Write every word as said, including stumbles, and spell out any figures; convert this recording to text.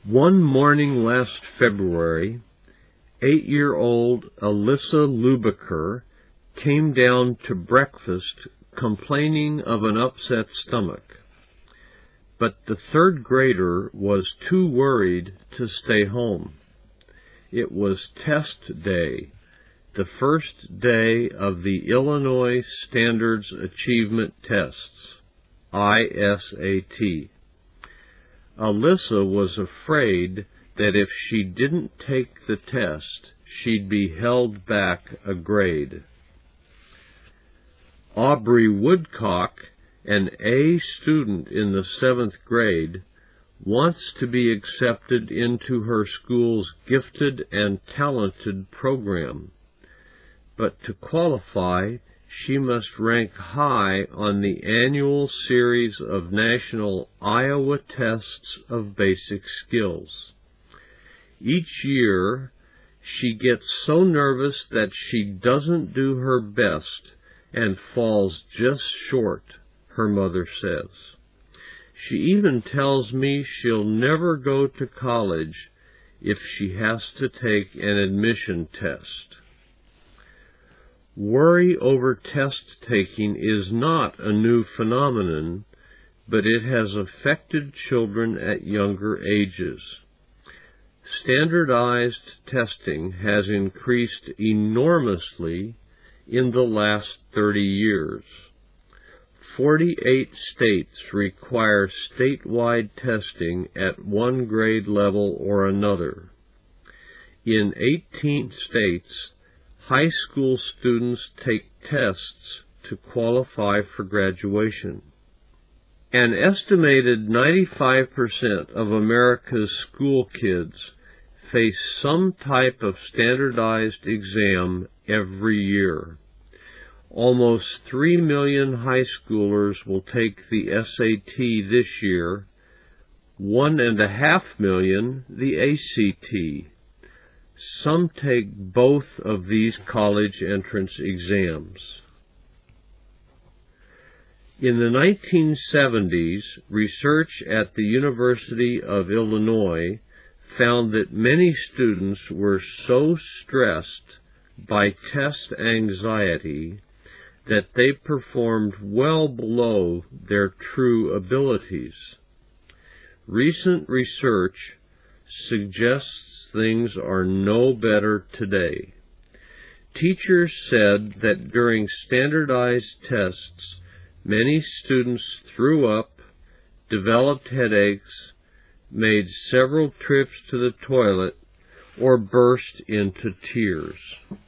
One morning last February, eight-year-old Alyssa Lubiker came down to breakfast complaining of an upset stomach. But the third grader was too worried to stay home. It was test day, the first day of the Illinois Standards Achievement Tests, I S A T. Alyssa was afraid that if she didn't take the test, she'd be held back a grade. Aubrey Woodcock, an A student in the seventh grade, wants to be accepted into her school's gifted and talented program. But to qualify, she must rank high on the annual series of national Iowa tests of basic skills. Each year, she gets so nervous that she doesn't do her best and falls just short, her mother says. She even tells me she'll never go to college if she has to take an admission test. Worry over test-taking is not a new phenomenon, but it has affected children at younger ages. Standardized testing has increased enormously in the last thirty years. Forty-eight states require statewide testing at one grade level or another. In eighteen states, high school students take tests to qualify for graduation. An estimated ninety-five percent of America's school kids face some type of standardized exam every year. Almost three million high schoolers will take the S A T this year, one and a half million the A C T. Some take both of these college entrance exams. In the nineteen seventies, research at the University of Illinois found that many students were so stressed by test anxiety that they performed well below their true abilities. Recent research suggests things are no better today. Teachers said that during standardized tests, many students threw up, developed headaches, made several trips to the toilet, or burst into tears.